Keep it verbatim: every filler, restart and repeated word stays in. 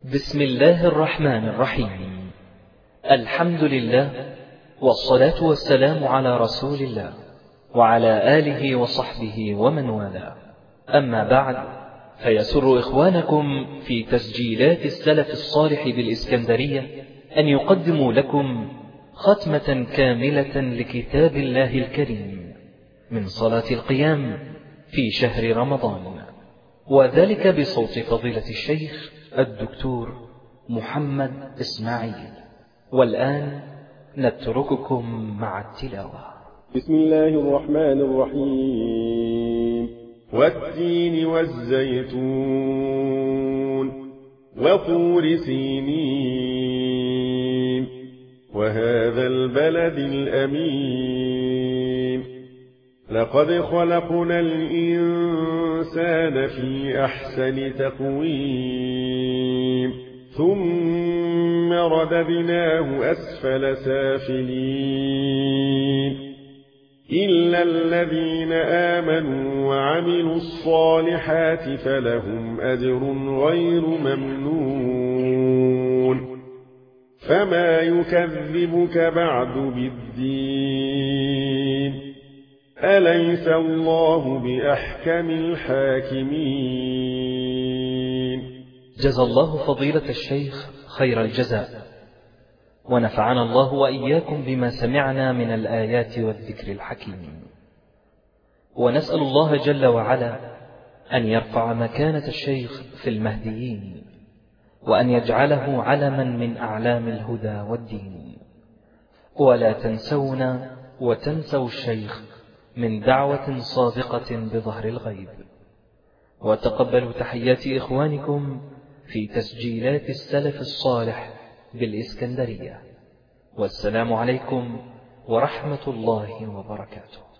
بسم الله الرحمن الرحيم. الحمد لله، والصلاة والسلام على رسول الله وعلى آله وصحبه ومن والاه. أما بعد، فيسر إخوانكم في تسجيلات السلف الصالح بالإسكندرية أن يقدموا لكم ختمة كاملة لكتاب الله الكريم من صلاة القيام في شهر رمضان، وذلك بصوت فضيلة الشيخ الدكتور محمد إسماعيل. والآن نترككم مع التلاوة. بسم الله الرحمن الرحيم. والتين والزيتون وطور سينين وهذا البلد الأمين لقد خلقنا الإنسان في أحسن تقويم ثم رددناه أسفل سافلين إلا الذين آمنوا وعملوا الصالحات فلهم أجر غير ممنون. فما يكذبك بعد بالدين؟ أليس الله بأحكم الحاكمين؟ جزى الله فضيلة الشيخ خير الجزاء، ونفعنا الله وإياكم بما سمعنا من الآيات والذكر الحكيم. ونسأل الله جل وعلا أن يرفع مكانة الشيخ في المهديين، وأن يجعله علما من أعلام الهدى والدين. ولا تنسونا وتنسوا الشيخ من دعوة صادقة بظهر الغيب. وتقبلوا تحيات إخوانكم في تسجيلات السلف الصالح بالإسكندرية. والسلام عليكم ورحمة الله وبركاته.